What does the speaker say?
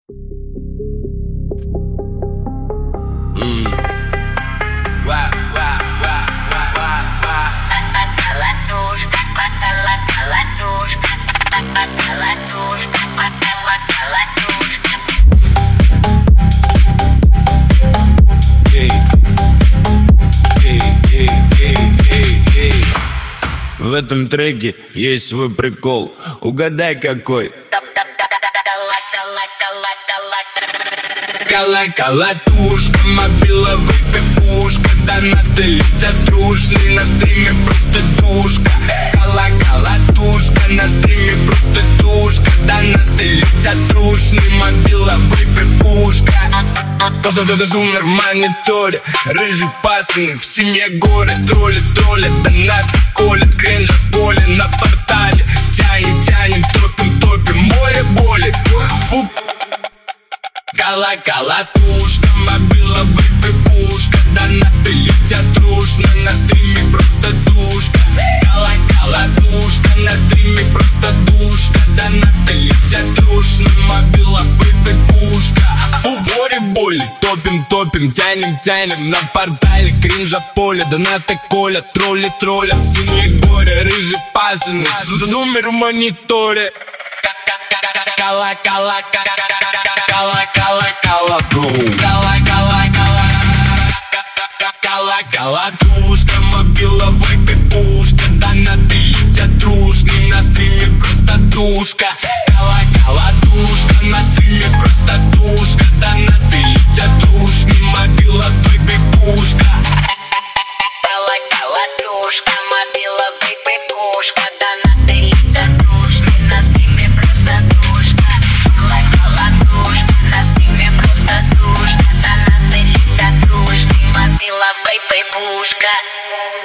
В этом треке есть свой прикол. Угадай какой. Колотушка, мобиловый пипушка, донаты летят дружные, на стриме просто душка. Колотушка, на стриме просто душка, донаты летят дружные, мобиловый пипушка. Зумер в мониторе, рыжий пасынок, в семье горе. Тролли, донаты колят, кринжа поле на портале. Тянем, топим, море боли. Фу. Колотушка, мобиловый пипушка, донаты летят дружно, на стриме просто душка. Колотушка, на стриме просто душка, донаты летят дружно, мобиловый пипушка. Фу, море боли, топим, тянем на портале. Кринжа поле, донаты колят, тролли, в семье горе. Рыжий пасынок, зумер в мониторе. Колотушка, мобиловый пипушка, донаты летят дружные, на стриме просто душка. Колотушка, на стриме просто душка, донаты летят дружные, мобиловый пипушка. Колотушка, мобиловый пипушка, донаты летят дружные, на стриме просто душка. Колотушка, на стриме просто душка, донаты летят дружные, мобиловый пипушка.